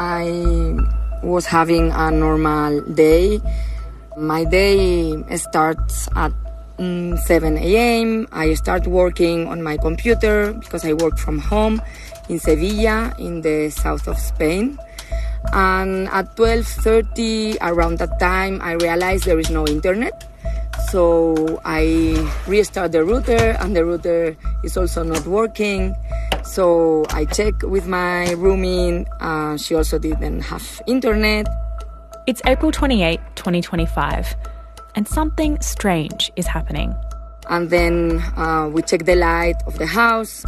I was having a normal day. My day starts at 7 a.m. I start working on my computer because I work from home in Sevilla, in the south of Spain. And at 12:30, around that time, I realized there is no internet. So I restart the router, and the router is also not working. So I check with my roomie. She also didn't have internet. It's April 28, 2025, and something strange is happening. And then we check the light of the house,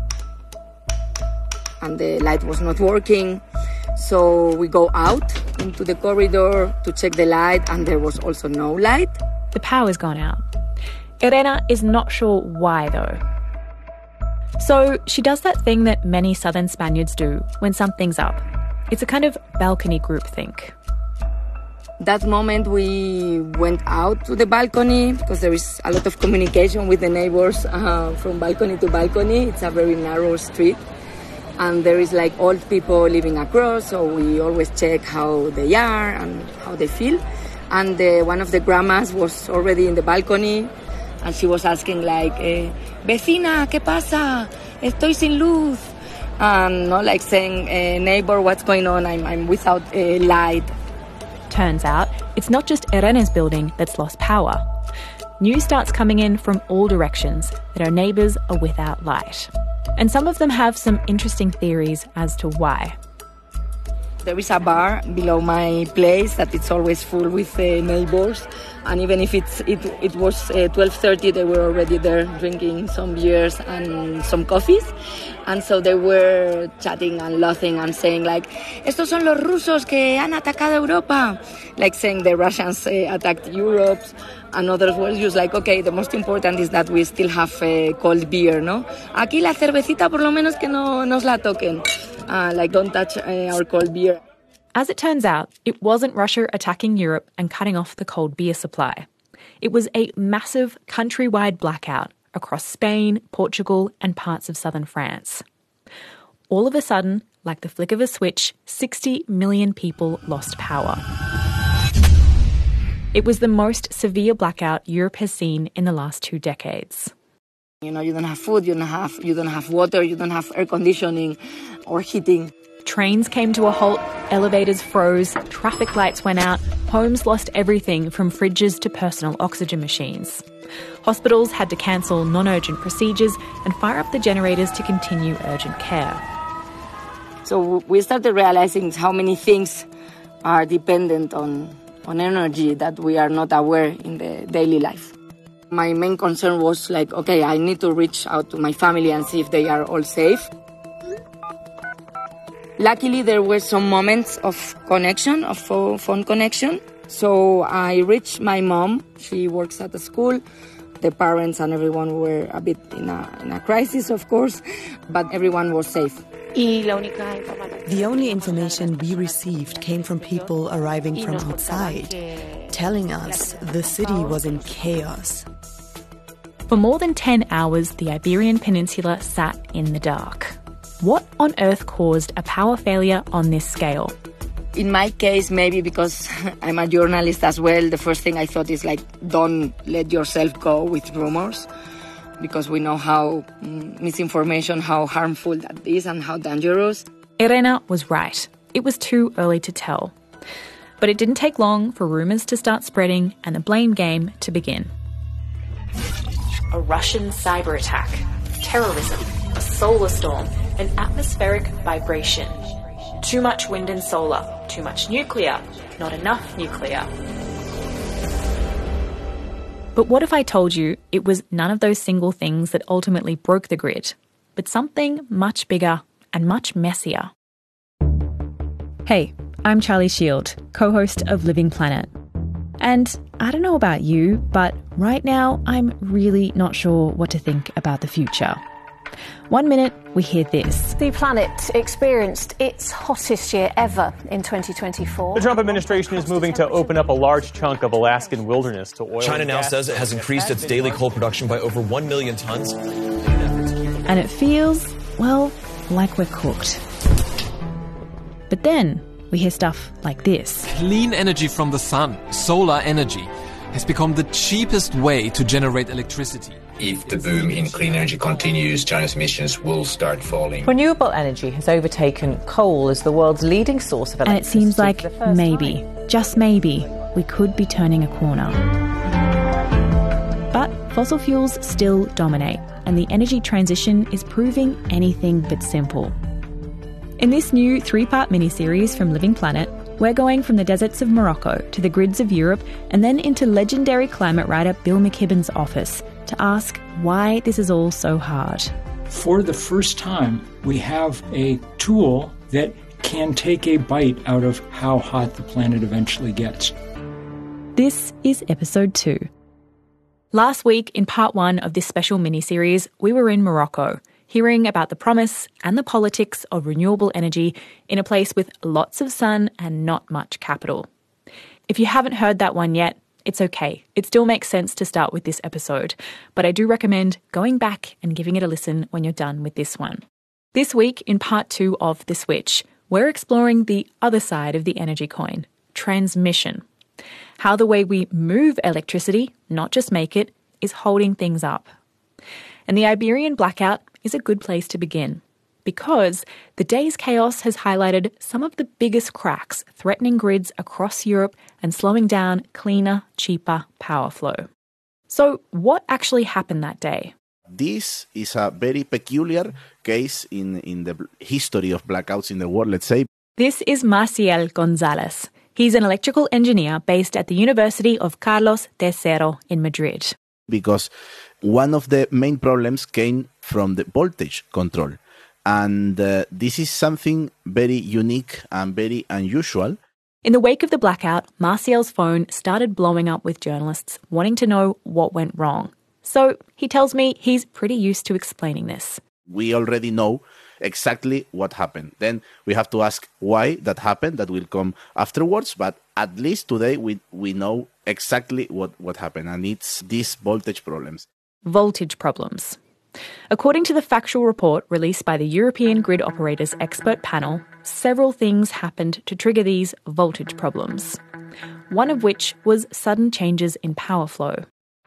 and the light was not working. So we go out into the corridor to check the light, and there was also no light. The power's gone out. Irene is not sure why, though. So she does that thing that many southern Spaniards do when something's up. It's a kind of balcony groupthink. That moment we went out to the balcony because there is a lot of communication with the neighbors from balcony to balcony. It's a very narrow street. And there is like old people living across, so we always check how they are and how they feel. And one of the grandmas was already in the balcony, and she was asking like, "Vecina, ¿qué pasa? Estoy sin luz." Like saying, "Neighbor, what's going on? I'm without light." Turns out, it's not just Irene's building that's lost power. News starts coming in from all directions that her neighbours are without light. And some of them have some interesting theories as to why. There is a bar below my place that it's always full with neighbors, and even if it was 12:30, they were already there drinking some beers and some coffees, and so they were chatting and laughing and saying like, "Estos son los rusos que han atacado Europa," like saying the Russians attacked Europe. And others were just like, okay, the most important is that we still have cold beer, no? Aquí la cervecita por lo menos que no nos la toquen. Like, don't touch our cold beer. As it turns out, it wasn't Russia attacking Europe and cutting off the cold beer supply. It was a massive countrywide blackout across Spain, Portugal, and parts of southern France. All of a sudden, like the flick of a switch, 60 million people lost power. It was the most severe blackout Europe has seen in the last 2 decades. You don't have food, you don't have water, you don't have air conditioning or heating. Trains came to a halt, elevators froze, traffic lights went out, homes lost everything from fridges to personal oxygen machines. Hospitals had to cancel non-urgent procedures and fire up the generators to continue urgent care. So we started realizing how many things are dependent on energy that we are not aware in the daily life. My main concern was like, okay, I need to reach out to my family and see if they are all safe. Luckily, there were some moments of connection, of phone connection. So I reached my mom. She works at the school. The parents and everyone were a bit in a crisis, of course, but everyone was safe. The only information we received came from people arriving from outside, telling us the city was in chaos. For more than 10 hours, the Iberian Peninsula sat in the dark. What on earth caused a power failure on this scale? In my case, maybe because I'm a journalist as well, the first thing I thought is like, don't let yourself go with rumors, because we know how misinformation, how harmful that is and how dangerous. Irene was right. It was too early to tell. But it didn't take long for rumours to start spreading and the blame game to begin. A Russian cyber attack, terrorism, a solar storm, an atmospheric vibration. Too much wind and solar, too much nuclear, not enough nuclear. But what if I told you it was none of those single things that ultimately broke the grid, but something much bigger and much messier? Hey, I'm Charlie Shield, co-host of Living Planet. And I don't know about you, but right now I'm really not sure what to think about the future. One minute, we hear this. The planet experienced its hottest year ever in 2024. The Trump administration is moving to open up a large chunk of Alaskan wilderness to oil. China now says it has increased its daily coal production by over 1 million tons. And it feels, well, like we're cooked. But then we hear stuff like this. Clean energy from the sun, solar energy, has become the cheapest way to generate electricity. If the boom in clean energy continues, China's emissions will start falling. Renewable energy has overtaken coal as the world's leading source of electricity. And it seems like maybe, just maybe, we could be turning a corner. But fossil fuels still dominate, and the energy transition is proving anything but simple. In this new 3-part miniseries from Living Planet, we're going from the deserts of Morocco to the grids of Europe and then into legendary climate writer Bill McKibben's office to ask why this is all so hard. For the first time, we have a tool that can take a bite out of how hot the planet eventually gets. This is episode 2. Last week, in part 1 of this special miniseries, we were in Morocco, hearing about the promise and the politics of renewable energy in a place with lots of sun and not much capital. If you haven't heard that one yet, it's okay. It still makes sense to start with this episode, but I do recommend going back and giving it a listen when you're done with this one. This week, in part 2 of The Switch, we're exploring the other side of the energy coin, transmission. How the way we move electricity, not just make it, is holding things up. And the Iberian blackout is a good place to begin, because the day's chaos has highlighted some of the biggest cracks threatening grids across Europe and slowing down cleaner, cheaper power flow. So what actually happened that day? This is a very peculiar case in the history of blackouts in the world, let's say. This is Maciel Gonzalez. He's an electrical engineer based at the University of Carlos III in Madrid. Because one of the main problems came from the voltage control. And this is something very unique and very unusual. In the wake of the blackout, Maciel's phone started blowing up with journalists wanting to know what went wrong. So he tells me he's pretty used to explaining this. We already know exactly what happened. Then we have to ask why that happened. That will come afterwards. But at least today we know exactly what happened. And it's these voltage problems. Voltage problems. According to the factual report released by the European Grid Operators Expert Panel, several things happened to trigger these voltage problems. One of which was sudden changes in power flow.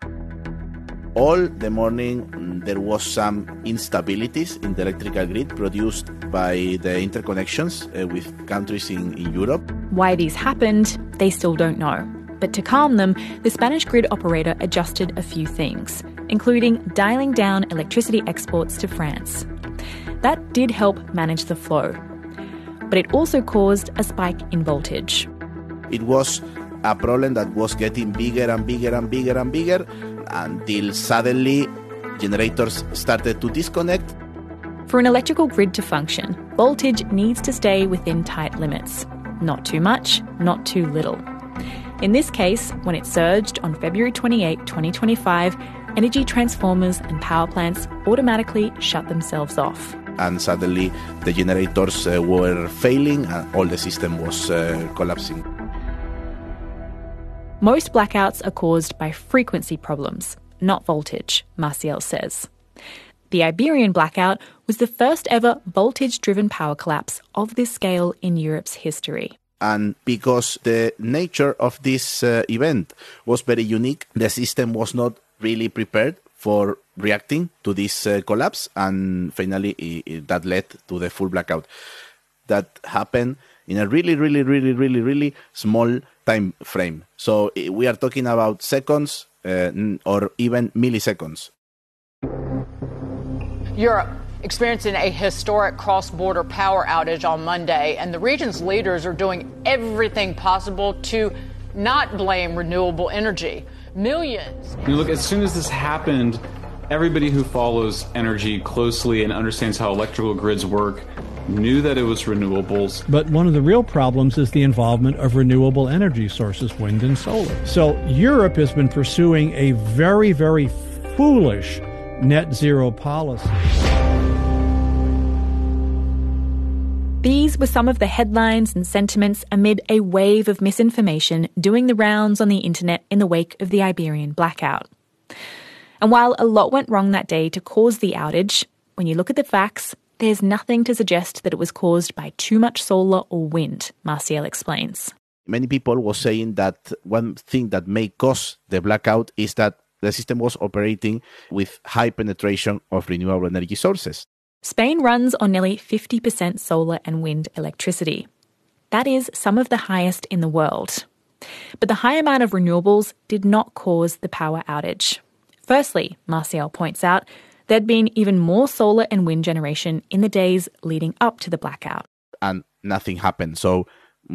All the morning there was some instabilities in the electrical grid produced by the interconnections with countries in Europe. Why these happened, they still don't know. But to calm them, the Spanish grid operator adjusted a few things, including dialing down electricity exports to France. That did help manage the flow. But it also caused a spike in voltage. It was a problem that was getting bigger and bigger and bigger and bigger until suddenly generators started to disconnect. For an electrical grid to function, voltage needs to stay within tight limits. Not too much, not too little. In this case, when it surged on February 28, 2025, energy transformers and power plants automatically shut themselves off. And suddenly the generators were failing and all the system was collapsing. Most blackouts are caused by frequency problems, not voltage, Maciel says. The Iberian blackout was the first ever voltage-driven power collapse of this scale in Europe's history. And because the nature of this event was very unique, the system was not really prepared for reacting to this collapse, and finally that led to the full blackout. That happened in a really small time frame. So we are talking about seconds or even milliseconds. Europe experiencing a historic cross-border power outage on Monday, and the region's leaders are doing everything possible to not blame renewable energy. Millions. Look, as soon as this happened, everybody who follows energy closely and understands how electrical grids work knew that it was renewables. But one of the real problems is the involvement of renewable energy sources, wind and solar. So Europe has been pursuing a very foolish net zero policy. These were some of the headlines and sentiments amid a wave of misinformation doing the rounds on the internet in the wake of the Iberian blackout. And while a lot went wrong that day to cause the outage, when you look at the facts, there's nothing to suggest that it was caused by too much solar or wind, Marcial explains. Many people were saying that one thing that may cause the blackout is that the system was operating with high penetration of renewable energy sources. Spain runs on nearly 50% solar and wind electricity. That is some of the highest in the world. But the high amount of renewables did not cause the power outage. Firstly, Marcial points out, there'd been even more solar and wind generation in the days leading up to the blackout. And nothing happened. So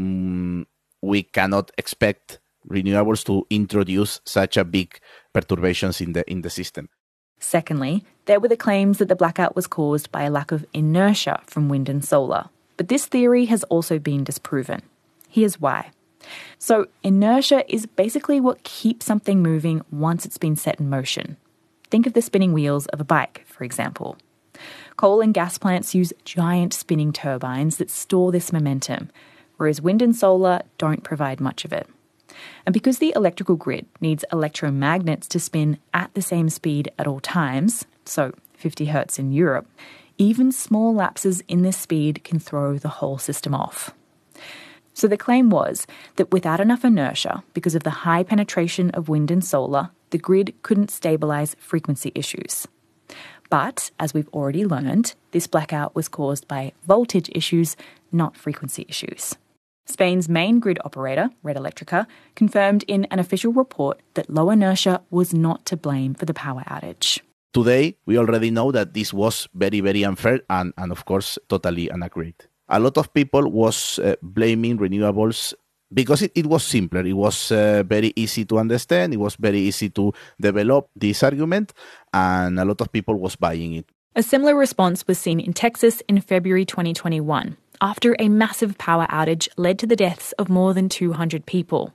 we cannot expect renewables to introduce such a big perturbations in the system. Secondly, there were the claims that the blackout was caused by a lack of inertia from wind and solar. But this theory has also been disproven. Here's why. So, inertia is basically what keeps something moving once it's been set in motion. Think of the spinning wheels of a bike, for example. Coal and gas plants use giant spinning turbines that store this momentum, whereas wind and solar don't provide much of it. And because the electrical grid needs electromagnets to spin at the same speed at all times, so 50 hertz in Europe, even small lapses in this speed can throw the whole system off. So the claim was that without enough inertia, because of the high penetration of wind and solar, the grid couldn't stabilise frequency issues. But, as we've already learned, this blackout was caused by voltage issues, not frequency issues. Spain's main grid operator, Red Eléctrica, confirmed in an official report that low inertia was not to blame for the power outage. Today, we already know that this was very, very unfair and of course, totally inaccurate. A lot of people was blaming renewables because it was simpler. It was very easy to understand. It was very easy to develop this argument, and a lot of people was buying it. A similar response was seen in Texas in February 2021, after a massive power outage led to the deaths of more than 200 people.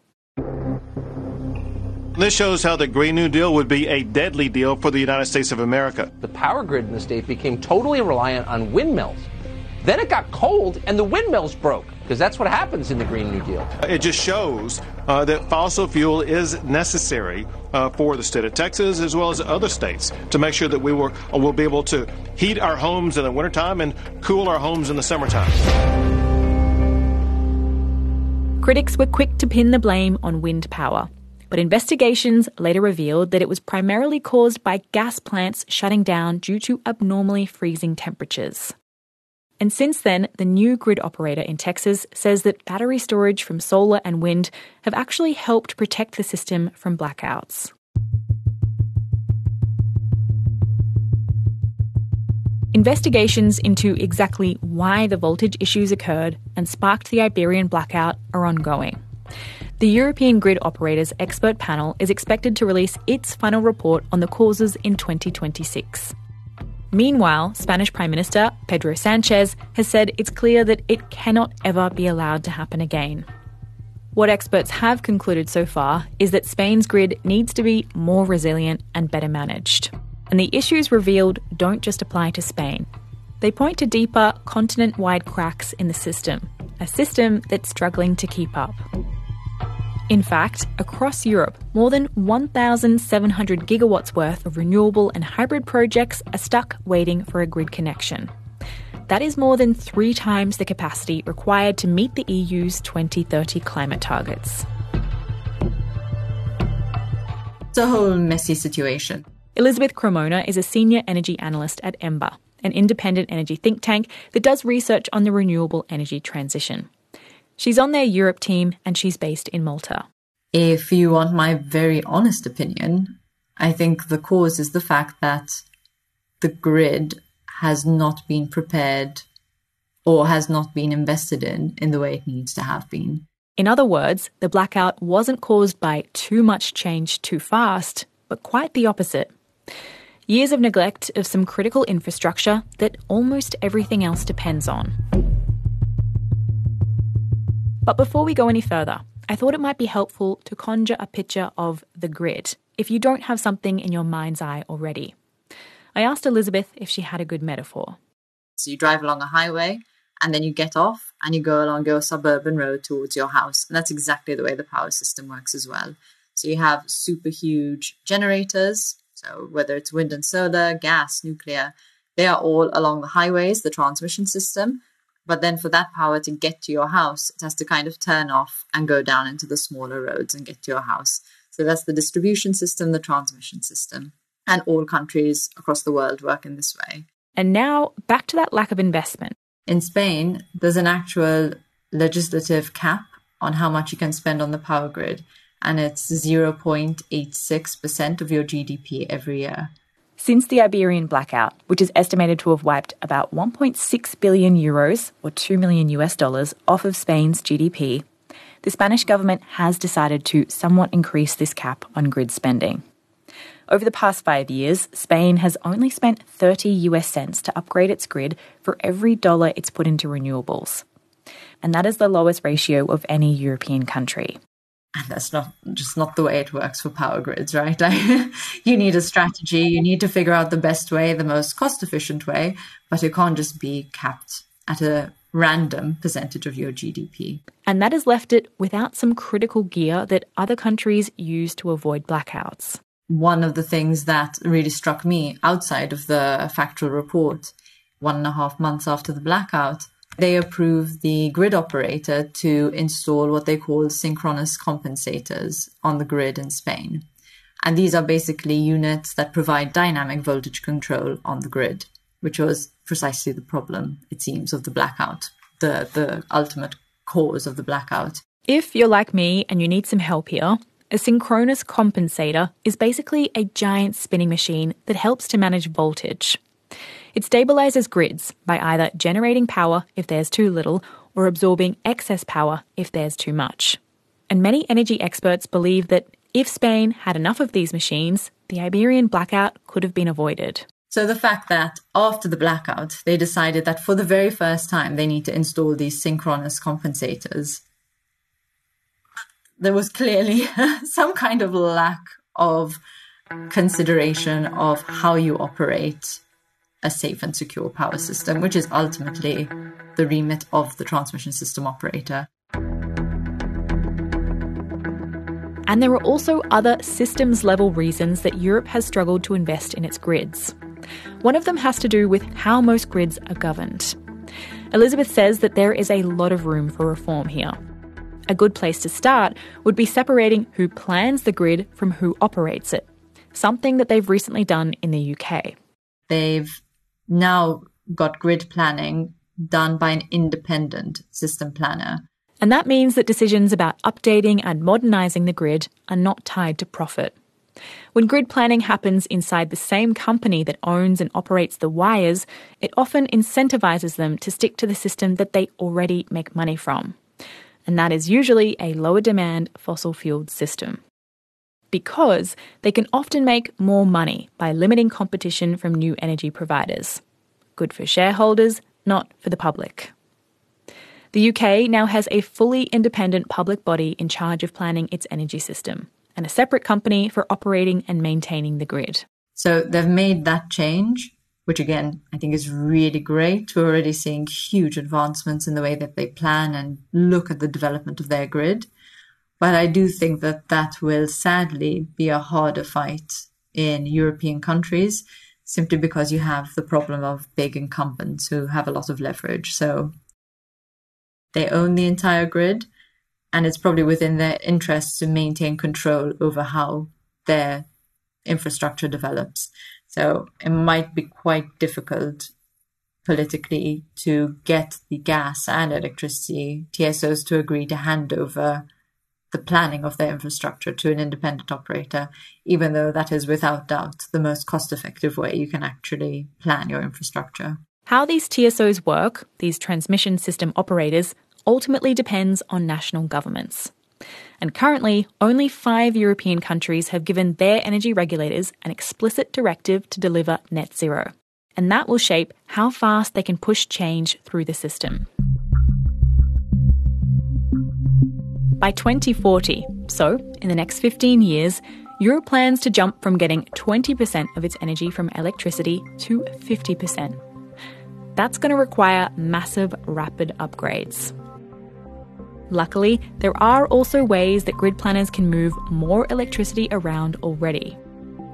This shows how the Green New Deal would be a deadly deal for the United States of America. The power grid in the state became totally reliant on windmills. Then it got cold and the windmills broke, because that's what happens in the Green New Deal. It just shows that fossil fuel is necessary for the state of Texas as well as other states to make sure that we'll be able to heat our homes in the wintertime and cool our homes in the summertime. Critics were quick to pin the blame on wind power. But investigations later revealed that it was primarily caused by gas plants shutting down due to abnormally freezing temperatures. And since then, the new grid operator in Texas says that battery storage from solar and wind have actually helped protect the system from blackouts. Investigations into exactly why the voltage issues occurred and sparked the Iberian blackout are ongoing. The European Grid Operators Expert Panel is expected to release its final report on the causes in 2026. Meanwhile, Spanish Prime Minister Pedro Sanchez has said it's clear that it cannot ever be allowed to happen again. What experts have concluded so far is that Spain's grid needs to be more resilient and better managed. And the issues revealed don't just apply to Spain. They point to deeper, continent-wide cracks in the system, a system that's struggling to keep up. In fact, across Europe, more than 1,700 gigawatts worth of renewable and hybrid projects are stuck waiting for a grid connection. That is more than 3 times the capacity required to meet the EU's 2030 climate targets. It's a whole messy situation. Elizabeth Cremona is a senior energy analyst at EMBA, an independent energy think tank that does research on the renewable energy transition. She's on their Europe team and she's based in Malta. If you want my very honest opinion, I think the cause is the fact that the grid has not been prepared or has not been invested in the way it needs to have been. In other words, the blackout wasn't caused by too much change too fast, but quite the opposite. Years of neglect of some critical infrastructure that almost everything else depends on. But before we go any further, I thought it might be helpful to conjure a picture of the grid, if you don't have something in your mind's eye already. I asked Elizabeth if she had a good metaphor. So you drive along a highway, and then you get off, and you go along your suburban road towards your house. And that's exactly the way the power system works as well. So you have super huge generators, so whether it's wind and solar, gas, nuclear, They are all along the highways, the transmission system. But then for that power to get to your house, it has to kind of turn off and go down into the smaller roads and get to your house. So that's the distribution system, the transmission system. And all countries across the world work in this way. And now back to that lack of investment. In Spain, there's an actual legislative cap on how much you can spend on the power grid. And it's 0.86% of your GDP every year. Since the Iberian blackout, which is estimated to have wiped about 1.6 billion euros or $2 million off of Spain's GDP, the Spanish government has decided to somewhat increase this cap on grid spending. Over the past 5 years, Spain has only spent 30 US cents to upgrade its grid for every dollar it's put into renewables. And that is the lowest ratio of any European country. And that's not the way it works for power grids, right? You need a strategy. You need to figure out the best way, the most cost-efficient way, but it can't just be capped at a random percentage of your GDP. And that has left it without some critical gear that other countries use to avoid blackouts. One of the things that really struck me outside of the factual report, 1.5 months after the blackout, they approved the grid operator to install what they call synchronous compensators on the grid in Spain. And these are basically units that provide dynamic voltage control on the grid, which was precisely the problem, it seems, of the blackout, the ultimate cause of the blackout. If you're like me and you need some help here, a synchronous compensator is basically a giant spinning machine that helps to manage voltage. It stabilises grids by either generating power if there's too little or absorbing excess power if there's too much. And many energy experts believe that if Spain had enough of these machines, the Iberian blackout could have been avoided. So the fact that after the blackout, they decided that for the very first time they need to install these synchronous compensators, there was clearly some kind of lack of consideration of how you operate a safe and secure power system, which is ultimately the remit of the transmission system operator. And there are also other systems-level reasons that Europe has struggled to invest in its grids. One of them has to do with how most grids are governed. Elizabeth says that there is a lot of room for reform here. A good place to start would be separating who plans the grid from who operates it, something that they've recently done in the UK. They've now got grid planning done by an independent system planner. And that means that decisions about updating and modernising the grid are not tied to profit. When grid planning happens inside the same company that owns and operates the wires, it often incentivises them to stick to the system that they already make money from. And that is usually a lower demand fossil-fueled system. Because they can often make more money by limiting competition from new energy providers. Good for shareholders, not for the public. The UK now has a fully independent public body in charge of planning its energy system, and a separate company for operating and maintaining the grid. So they've made that change, which again, I think is really great. We're already seeing huge advancements in the way that they plan and look at the development of their grid. But I do think that that will sadly be a harder fight in European countries, simply because you have the problem of big incumbents who have a lot of leverage. So they own the entire grid, and it's probably within their interests to maintain control over how their infrastructure develops. So it might be quite difficult politically to get the gas and electricity TSOs to agree to hand over the planning of their infrastructure to an independent operator, even though that is without doubt the most cost-effective way you can actually plan your infrastructure. How these TSOs work, these transmission system operators, ultimately depends on national governments. And currently, only 5 European countries have given their energy regulators an explicit directive to deliver net zero. And that will shape how fast they can push change through the system. By 2040, so in the next 15 years, Europe plans to jump from getting 20% of its energy from electricity to 50%. That's going to require massive, rapid upgrades. Luckily, there are also ways that grid planners can move more electricity around already.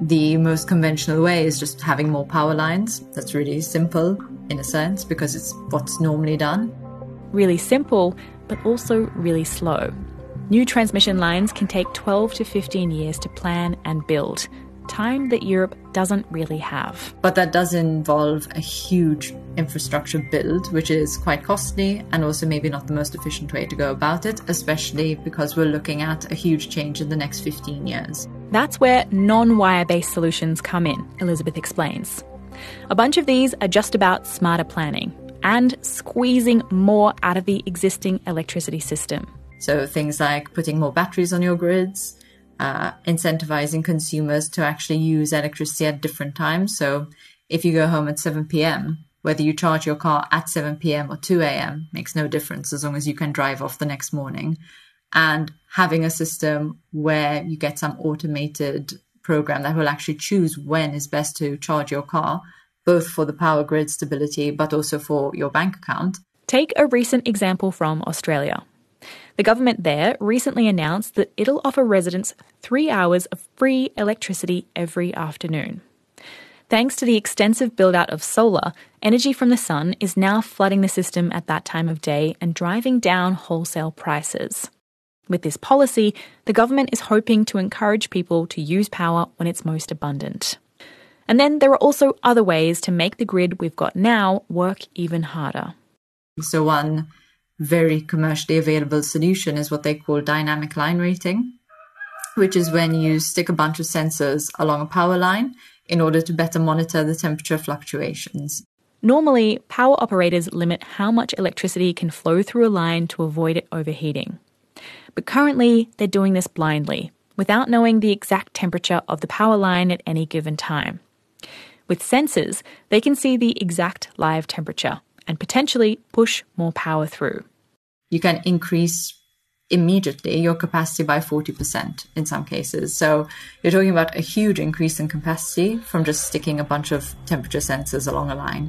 The most conventional way is just having more power lines. That's really simple in a sense because it's what's normally done. Really simple, but also really slow. New transmission lines can take 12 to 15 years to plan and build, time that Europe doesn't really have. But that does involve a huge infrastructure build, which is quite costly and also maybe not the most efficient way to go about it, especially because we're looking at a huge change in the next 15 years. That's where non-wire-based solutions come in, Elizabeth explains. A bunch of these are just about smarter planning and squeezing more out of the existing electricity system. So things like putting more batteries on your grids, incentivizing consumers to actually use electricity at different times. So if you go home at 7 p.m., whether you charge your car at 7 p.m. or 2 a.m. makes no difference as long as you can drive off the next morning. And having a system where you get some automated program that will actually choose when is best to charge your car, both for the power grid stability, but also for your bank account. Take a recent example from Australia. The government there recently announced that it'll offer residents 3 hours of free electricity every afternoon. Thanks to the extensive build-out of solar, energy from the sun is now flooding the system at that time of day and driving down wholesale prices. With this policy, the government is hoping to encourage people to use power when it's most abundant. And then there are also other ways to make the grid we've got now work even harder. So one very commercially available solution is what they call dynamic line rating, which is when you stick a bunch of sensors along a power line in order to better monitor the temperature fluctuations. Normally, power operators limit how much electricity can flow through a line to avoid it overheating. But currently, they're doing this blindly, without knowing the exact temperature of the power line at any given time. With sensors, they can see the exact live temperature and potentially push more power through. You can increase immediately your capacity by 40% in some cases. So you're talking about a huge increase in capacity from just sticking a bunch of temperature sensors along a line.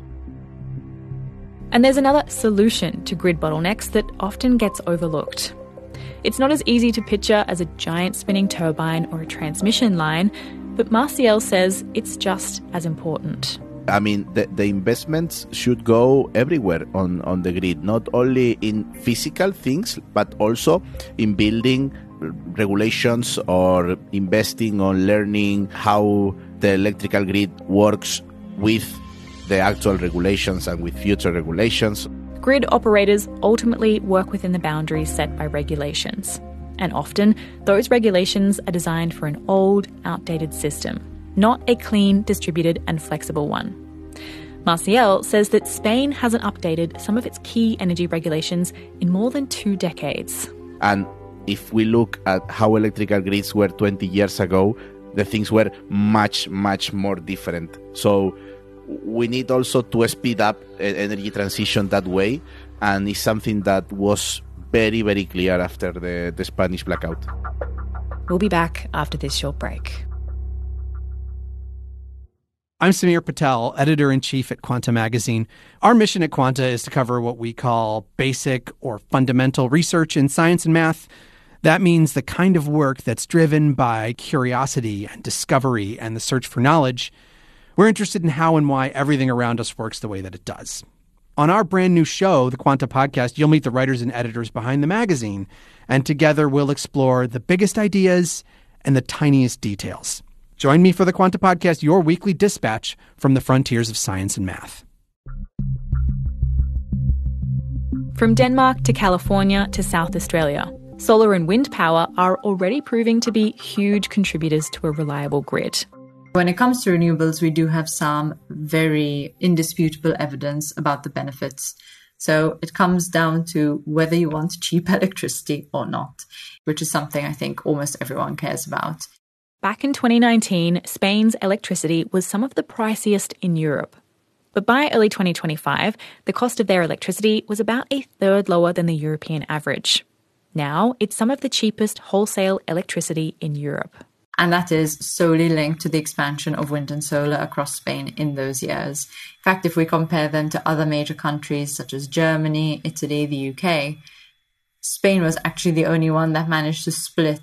And there's another solution to grid bottlenecks that often gets overlooked. It's not as easy to picture as a giant spinning turbine or a transmission line, but Martial says it's just as important. I mean, the investments should go everywhere on the grid, not only in physical things, but also in building regulations or investing on learning how the electrical grid works with the actual regulations and with future regulations. Grid operators ultimately work within the boundaries set by regulations. And often, those regulations are designed for an old, outdated system, not a clean, distributed and flexible one. Martial says that Spain hasn't updated some of its key energy regulations in more than 2 decades. And if we look at how electrical grids were 20 years ago, the things were much, much more different. So we need also to speed up energy transition that way, and it's something that was very, very clear after the Spanish blackout. We'll be back after this short break. I'm Samir Patel, editor-in-chief at Quanta Magazine. Our mission at Quanta is to cover what we call basic or fundamental research in science and math. That means the kind of work that's driven by curiosity and discovery and the search for knowledge. We're interested in how and why everything around us works the way that it does. On our brand new show, the Quanta Podcast, you'll meet the writers and editors behind the magazine, and together we'll explore the biggest ideas and the tiniest details. Join me for the Quanta Podcast, your weekly dispatch from the frontiers of science and math. From Denmark to California to South Australia, solar and wind power are already proving to be huge contributors to a reliable grid. When it comes to renewables, we do have some very indisputable evidence about the benefits. So it comes down to whether you want cheap electricity or not, which is something I think almost everyone cares about. Back in 2019, Spain's electricity was some of the priciest in Europe. But by early 2025, the cost of their electricity was about a third lower than the European average. Now, it's some of the cheapest wholesale electricity in Europe. And that is solely linked to the expansion of wind and solar across Spain in those years. In fact, if we compare them to other major countries such as Germany, Italy, the UK, Spain was actually the only one that managed to split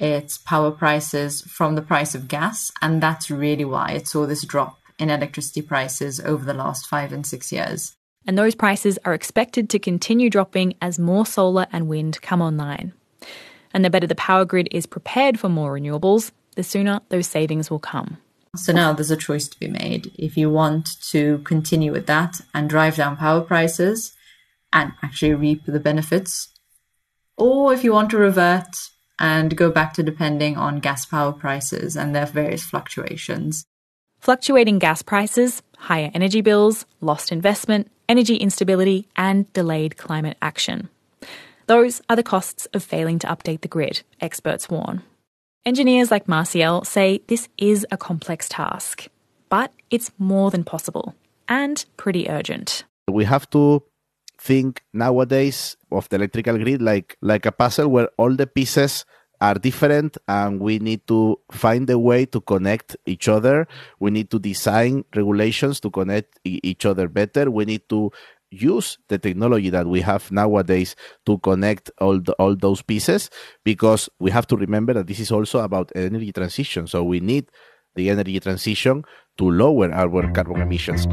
its power prices from the price of gas, and that's really why it saw this drop in electricity prices over the last 5 and 6 years. And those prices are expected to continue dropping as more solar and wind come online. And the better the power grid is prepared for more renewables, the sooner those savings will come. So now there's a choice to be made. If you want to continue with that and drive down power prices and actually reap the benefits, or if you want to revert and go back to depending on gas power prices and their various fluctuations. Fluctuating gas prices, higher energy bills, lost investment, energy instability, and delayed climate action. Those are the costs of failing to update the grid, experts warn. Engineers like Marcial say this is a complex task, but it's more than possible and pretty urgent. We have to think nowadays of the electrical grid like a puzzle where all the pieces are different and we need to find a way to connect each other. We need to design regulations to connect each other better. We need to use the technology that we have nowadays to connect all those pieces, because we have to remember that this is also about energy transition. So we need the energy transition to lower our carbon emissions.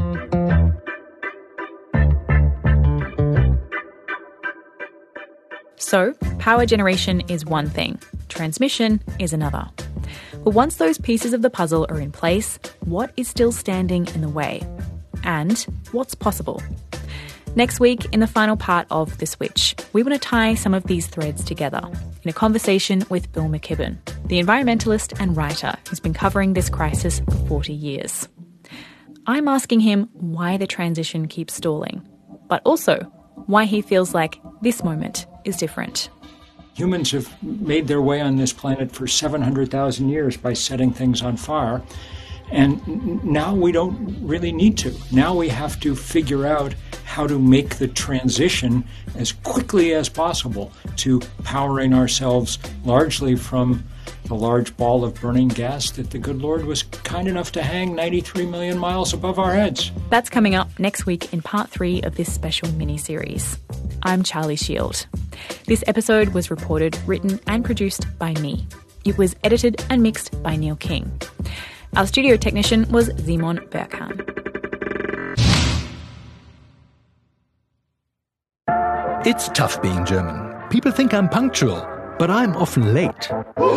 So, power generation is one thing, transmission is another. But once those pieces of the puzzle are in place, what is still standing in the way? And what's possible? Next week, in the final part of The Switch, we want to tie some of these threads together in a conversation with Bill McKibben, the environmentalist and writer who's been covering this crisis for 40 years. I'm asking him why the transition keeps stalling, but also why he feels like this moment is different. Humans have made their way on this planet for 700,000 years by setting things on fire. And now we don't really need to. Now we have to figure out how to make the transition as quickly as possible to powering ourselves largely from the large ball of burning gas that the good Lord was kind enough to hang 93 million miles above our heads. That's coming up next week in part 3 of this special mini-series. I'm Charlie Shield. This episode was reported, written and produced by me. It was edited and mixed by Neil King. Our studio technician was Simon Berghahn. It's tough being German. People think I'm punctual, but I'm often late.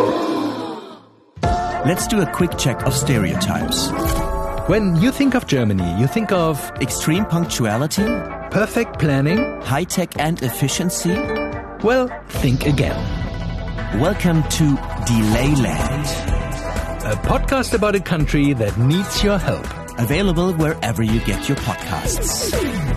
Let's do a quick check of stereotypes. When you think of Germany, you think of extreme punctuality, perfect planning, high-tech and efficiency. Well, think again. Welcome to Delayland, a podcast about a country that needs your help. Available wherever you get your podcasts.